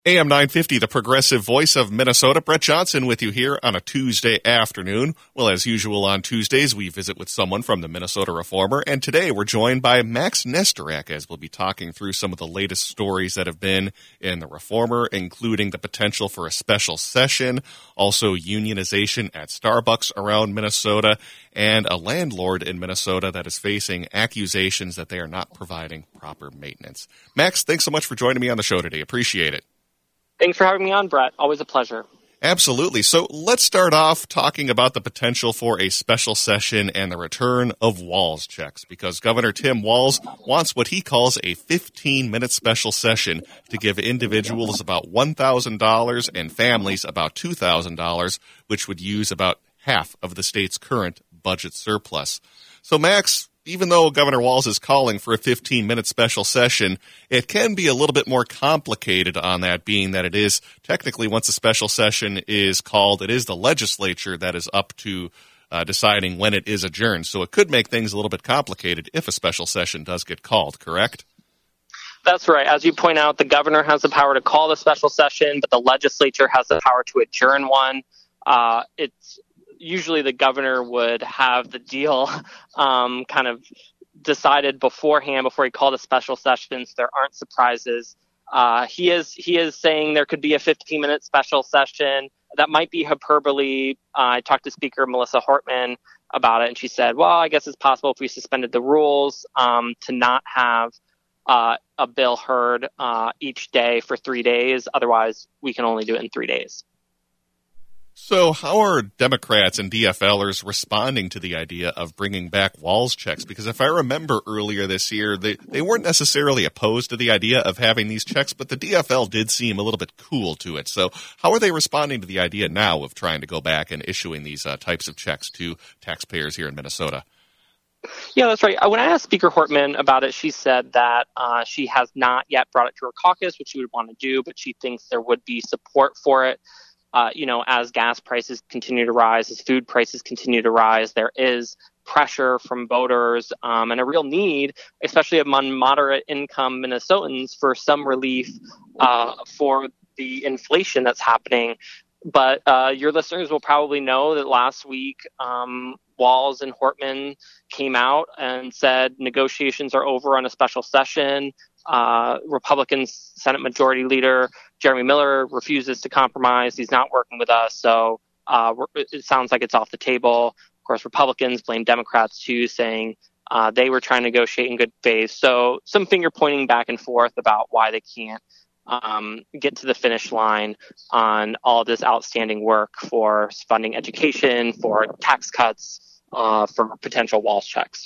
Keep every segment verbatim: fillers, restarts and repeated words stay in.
A M nine fifty, the progressive voice of Minnesota. Brett Johnson with you here on a Tuesday afternoon. Well, as usual on Tuesdays, we visit with someone from the Minnesota Reformer, and today we're joined by Max Nesterak as we'll be talking through some of the latest stories that have been in the Reformer, including the potential for a special session, also unionization at Starbucks around Minnesota, and a landlord in Minnesota that is facing accusations that they are not providing proper maintenance. Max, thanks so much for joining me on the show today. Appreciate it. Thanks for having me on, Brett. Always a pleasure. Absolutely. So let's start off talking about the potential for a special session and the return of Walz checks, because Governor Tim Walz wants what he calls a fifteen-minute special session to give individuals about one thousand dollars and families about two thousand dollars, which would use about half of the state's current budget surplus. So, Max, even though Governor Walz is calling for a fifteen-minute special session, it can be a little bit more complicated on that, being that it is technically, once a special session is called, it is the legislature that is up to uh, deciding when it is adjourned. So it could make things a little bit complicated if a special session does get called, correct? That's right. As you point out, the governor has the power to call the special session, but the legislature has the power to adjourn one. Uh, it's Usually the governor would have the deal um, kind of decided beforehand before he called a special session, so there aren't surprises. Uh, he is he is saying there could be a fifteen-minute special session. That might be hyperbole. Uh, I talked to Speaker Melissa Hortman about it, and she said, well, I guess it's possible if we suspended the rules um, to not have uh, a bill heard uh, each day for three days. Otherwise, we can only do it in three days. So how are Democrats and D F Lers responding to the idea of bringing back Walz checks? Because if I remember earlier this year, they, they weren't necessarily opposed to the idea of having these checks, but the D F L did seem a little bit cool to it. So how are they responding to the idea now of trying to go back and issuing these uh, types of checks to taxpayers here in Minnesota? Yeah, that's right. When I asked Speaker Hortman about it, she said that uh, she has not yet brought it to her caucus, which she would want to do, but she thinks there would be support for it. Uh, you know, as gas prices continue to rise, as food prices continue to rise, there is pressure from voters um, and a real need, especially among moderate income Minnesotans, for some relief uh, for the inflation that's happening. But uh, your listeners will probably know that last week, um, Walz and Hortman came out and said negotiations are over on a special session. Uh, Republican Senate Majority Leader Jeremy Miller refuses to compromise. He's not working with us, so uh, it sounds like it's off the table. Of course, Republicans blame Democrats too, saying uh, they were trying to negotiate in good faith. So some finger pointing back and forth about why they can't um, get to the finish line on all this outstanding work for funding education, for tax cuts, uh, for potential Walz checks.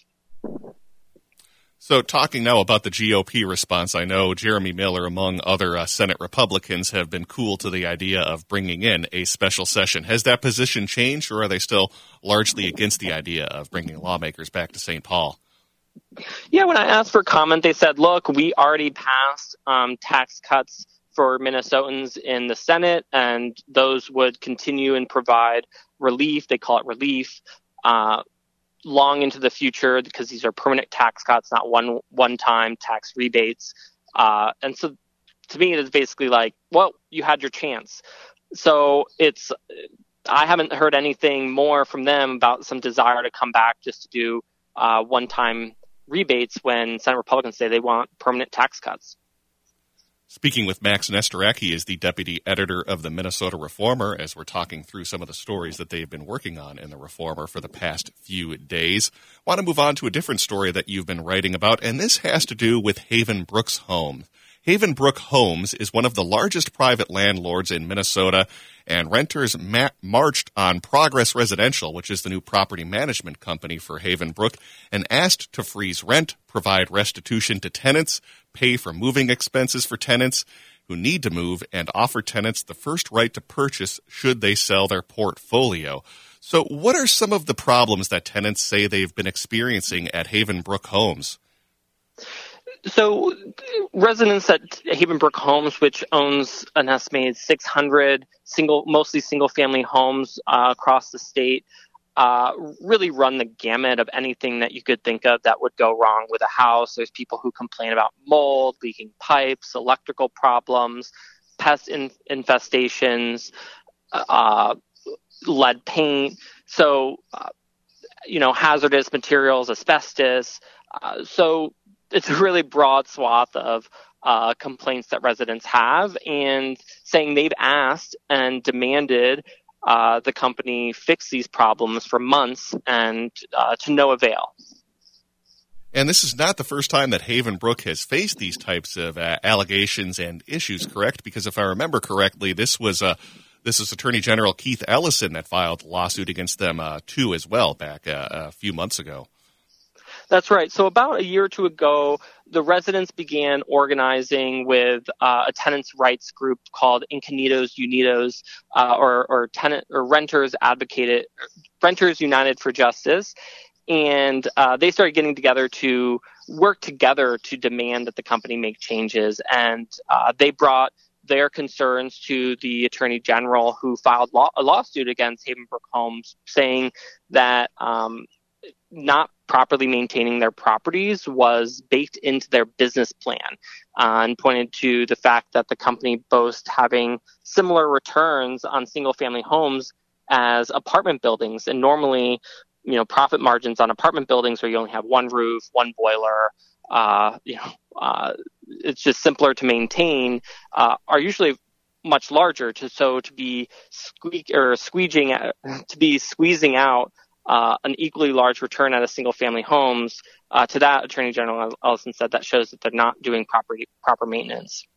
So talking now about the G O P response, I know Jeremy Miller, among other uh, Senate Republicans, have been cool to the idea of bringing in a special session. Has that position changed, or are they still largely against the idea of bringing lawmakers back to Saint Paul? Yeah, when I asked for comment, they said, look, we already passed um, tax cuts for Minnesotans in the Senate, and those would continue and provide relief. They call it relief. Uh, long into the future, because these are permanent tax cuts, not one one-time tax rebates. Uh, and so to me, it's basically like, well, you had your chance. So it's, I haven't heard anything more from them about some desire to come back just to do uh, one-time rebates when Senate Republicans say they want permanent tax cuts. Speaking with Max Nesterak, he is the deputy editor of the Minnesota Reformer, as we're talking through some of the stories that they've been working on in the Reformer for the past few days. I want to move on to a different story that you've been writing about, and this has to do with Haven Brooks Homes. Haven Brook Homes is one of the largest private landlords in Minnesota, and renters ma- marched on Progress Residential, which is the new property management company for Haven Brook, and asked to freeze rent, provide restitution to tenants, pay for moving expenses for tenants who need to move, and offer tenants the first right to purchase should they sell their portfolio. So what are some of the problems that tenants say they've been experiencing at Haven Brook Homes? So residents at Haven Brook Homes, which owns an estimated six hundred single, mostly single-family homes uh, across the state, uh, really run the gamut of anything that you could think of that would go wrong with a house. There's people who complain about mold, leaking pipes, electrical problems. pest in, infestations, uh, lead paint, so, uh, you know, hazardous materials, asbestos. Uh, so it's a really broad swath of uh, complaints that residents have, and saying they've asked and demanded uh, the company fix these problems for months and uh, to no avail. And this is not the first time that Havenbrook has faced these types of uh, allegations and issues, correct? Because if I remember correctly, this was uh, this is Attorney General Keith Ellison that filed a lawsuit against them uh, too as well back uh, a few months ago. That's right. So about a year or two ago, the residents began organizing with uh, a tenants' rights group called Incanitos Unidos, uh, or, or tenant or renters advocated, Renters United for Justice. And uh, they started getting together to work together to demand that the company make changes. And uh, they brought their concerns to the Attorney General, who filed law- a lawsuit against Havenbrook Homes, saying that um, not properly maintaining their properties was baked into their business plan, uh, and pointed to the fact that the company boasts having similar returns on single-family homes as apartment buildings. And normally, you know, profit margins on apartment buildings where you only have one roof, one boiler, uh, you know, uh, it's just simpler to maintain, uh, are usually much larger. To, so to be squeak or squeezing, to be squeezing out uh, an equally large return out of single family homes, uh, to that, Attorney General Ellison said that shows that they're not doing proper proper maintenance.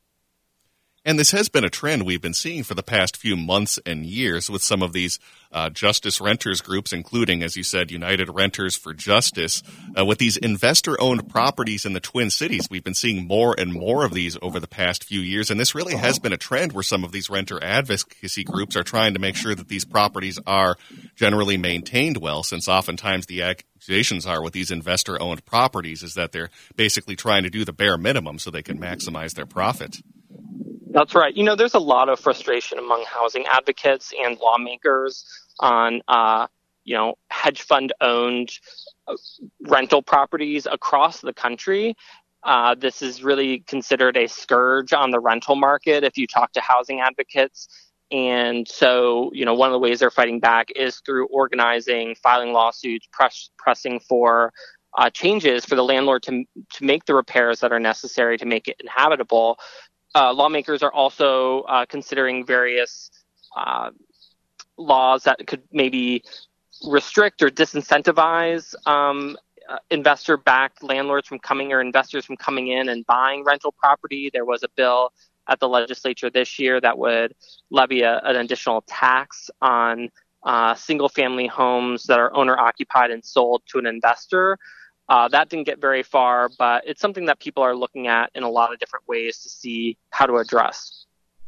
And this has been a trend we've been seeing for the past few months and years with some of these uh, justice renters groups, including, as you said, United Renters for Justice. Uh, with these investor-owned properties in the Twin Cities, we've been seeing more and more of these over the past few years. And this really has been a trend where some of these renter advocacy groups are trying to make sure that these properties are generally maintained well, since oftentimes the accusations are with these investor-owned properties is that they're basically trying to do the bare minimum so they can maximize their profit. That's right. You know, there's a lot of frustration among housing advocates and lawmakers on, uh, you know, hedge fund owned rental properties across the country. Uh, this is really considered a scourge on the rental market if you talk to housing advocates. And so, you know, one of the ways they're fighting back is through organizing, filing lawsuits, press, pressing for uh, changes for the landlord to to make the repairs that are necessary to make it inhabitable. Uh, lawmakers are also uh, considering various uh, laws that could maybe restrict or disincentivize um, uh, investor-backed landlords from coming or investors from coming in and buying rental property. There was a bill at the legislature this year that would levy a, an additional tax on uh, single-family homes that are owner-occupied and sold to an investor. Uh, that didn't get very far, but it's something that people are looking at in a lot of different ways to see how to address.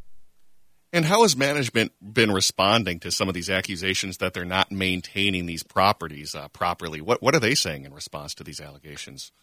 And how has management been responding to some of these accusations that they're not maintaining these properties uh, properly? What what are they saying in response to these allegations?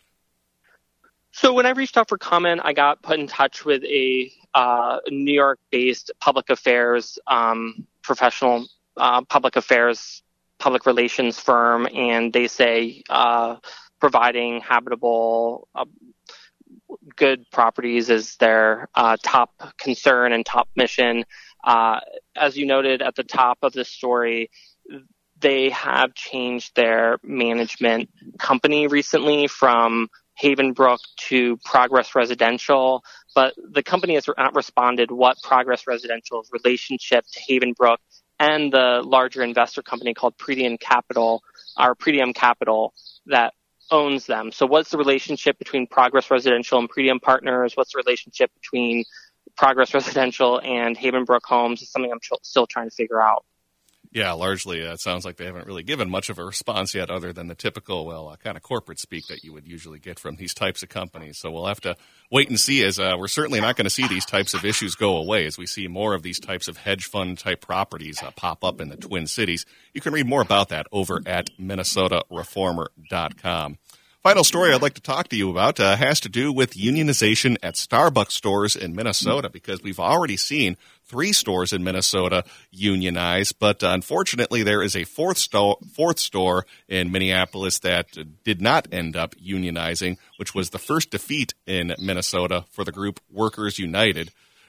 So when I reached out for comment, I got put in touch with a uh, New York-based public affairs um, professional, uh, public affairs, public relations firm, and they say uh, providing habitable, uh, good properties is their uh, top concern and top mission. Uh, as you noted at the top of this story, they have changed their management company recently from Havenbrook to Progress Residential, but the company has not responded what Progress Residential's relationship to Havenbrook and the larger investor company called Pretium Capital, or Pretium Capital, that owns them. So what's the relationship between Progress Residential and Pretium Partners? What's the relationship between Progress Residential and Havenbrook Homes? Is something I'm tr- still trying to figure out. Yeah, largely uh, it sounds like they haven't really given much of a response yet other than the typical, well, uh, kind of corporate speak that you would usually get from these types of companies. So we'll have to wait and see, as uh, we're certainly not going to see these types of issues go away as we see more of these types of hedge fund type properties uh, pop up in the Twin Cities. You can read more about that over at Minnesota Reformer dot com. Final story I'd like to talk to you about uh, has to do with unionization at Starbucks stores in Minnesota, because we've already seen three stores in Minnesota unionize, but uh, unfortunately there is a fourth, sto- fourth store in Minneapolis that uh, did not end up unionizing, which was the first defeat in Minnesota for the group Workers United.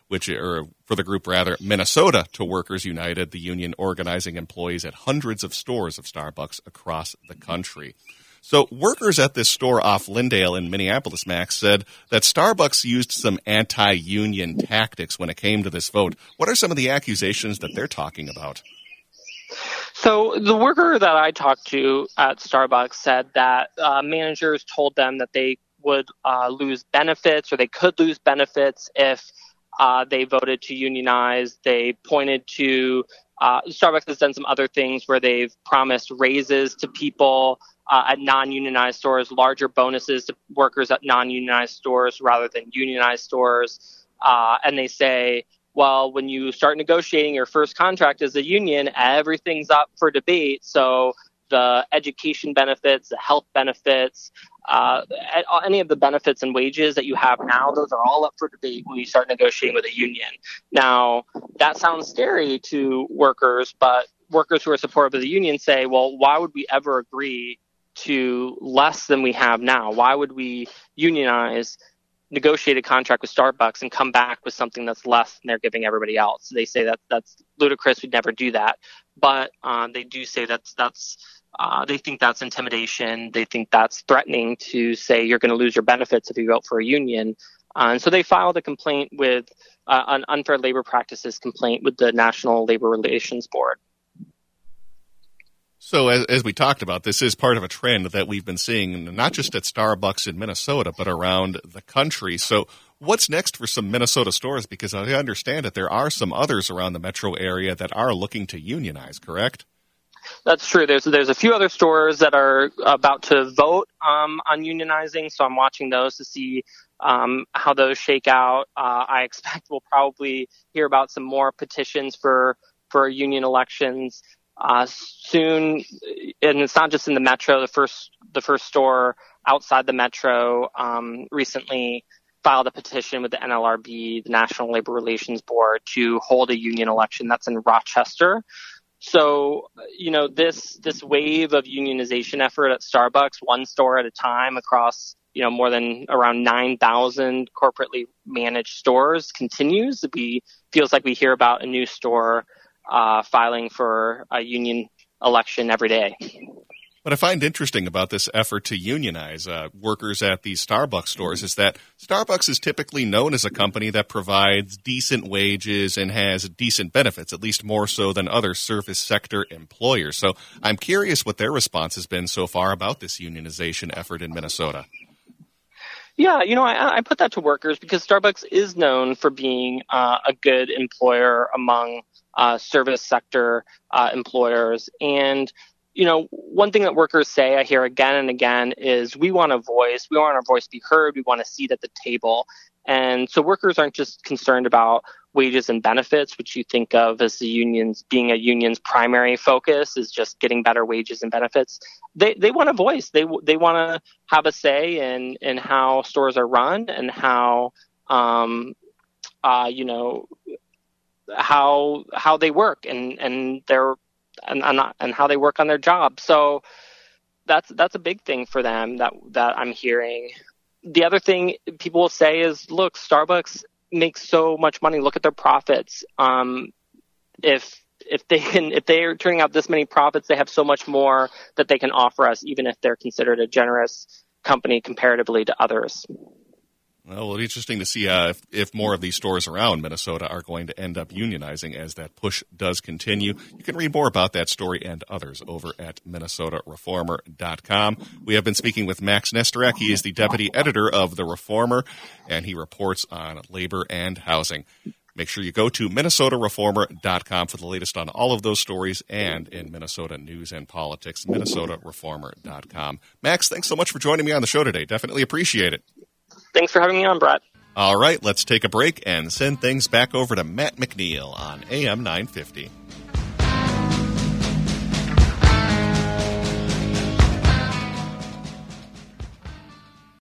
which or for the group rather, Minnesota to Workers United, the union organizing employees at hundreds of stores of Starbucks across the country. So workers at this store off Lyndale in Minneapolis, Max, said that Starbucks used some anti-union tactics when it came to this vote. What are some of the accusations that they're talking about? So the worker that I talked to at Starbucks said that uh, managers told them that they would uh, lose benefits or they could lose benefits if uh, they voted to unionize. They pointed to uh, Starbucks has done some other things where they've promised raises to people Uh, at non-unionized stores, larger bonuses to workers at non-unionized stores rather than unionized stores. Uh, and they say, well, when you start negotiating your first contract as a union, everything's up for debate. So the education benefits, the health benefits, uh, any of the benefits and wages that you have now, those are all up for debate when you start negotiating with a union. Now, that sounds scary to workers, but workers who are supportive of the union say, well, why would we ever agree to less than we have now? Why would we unionize, negotiate a contract with Starbucks, and come back with something that's less than they're giving everybody else? They say that that's ludicrous. We'd never do that. But uh, they do say that's that's uh, they think that's intimidation. They think that's threatening to say you're going to lose your benefits if you vote for a union. Uh, and so they filed a complaint with uh, an unfair labor practices complaint with the National Labor Relations Board. So as, as we talked about, this is part of a trend that we've been seeing, not just at Starbucks in Minnesota, but around the country. So what's next for some Minnesota stores? Because I understand that there are some others around the metro area that are looking to unionize, correct? That's true. There's there's a few other stores that are about to vote um, on unionizing, so I'm watching those to see um, how those shake out. Uh, I expect we'll probably hear about some more petitions for, for union elections Uh, soon, and it's not just in the metro. The first, the first store outside the metro um, recently filed a petition with the N L R B, the National Labor Relations Board, to hold a union election. That's in Rochester. So, you know, this this wave of unionization effort at Starbucks, one store at a time across, you know, more than around nine thousand corporately managed stores continues. We feels like we hear about a new store Uh, filing for a union election every day. What I find interesting about this effort to unionize uh, workers at these Starbucks stores is that Starbucks is typically known as a company that provides decent wages and has decent benefits, at least more so than other service sector employers. So I'm curious what their response has been so far about this unionization effort in Minnesota. Yeah, you know, I, I put that to workers because Starbucks is known for being uh, a good employer among uh, service sector uh, employers. And, you know, one thing that workers say, I hear again and again, is we want a voice. We want our voice to be heard. We want a seat at the table. And so workers aren't just concerned about wages and benefits, which you think of as the unions being a union's primary focus is just getting better wages and benefits. They they want a voice. They they want to have a say in in how stores are run and how um uh you know how how they work and and their and and, and how they work on their job. So that's that's a big thing for them that that I'm hearing. The other thing people will say is, look, Starbucks makes so much money. Look at their profits. Um, if if they can, if they are turning out this many profits, they have so much more that they can offer us, even if they're considered a generous company comparatively to others. Well, it'll be interesting to see uh, if, if more of these stores around Minnesota are going to end up unionizing as that push does continue. You can read more about that story and others over at Minnesota Reformer dot com. We have been speaking with Max Nesterek. He is the deputy editor of The Reformer, and he reports on labor and housing. Make sure you go to Minnesota Reformer dot com for the latest on all of those stories and in Minnesota news and politics, Minnesota Reformer dot com. Max, thanks so much for joining me on the show today. Definitely appreciate it. Thanks for having me on, Brett. All right, let's take a break and send things back over to Matt McNeil on A M nine fifty.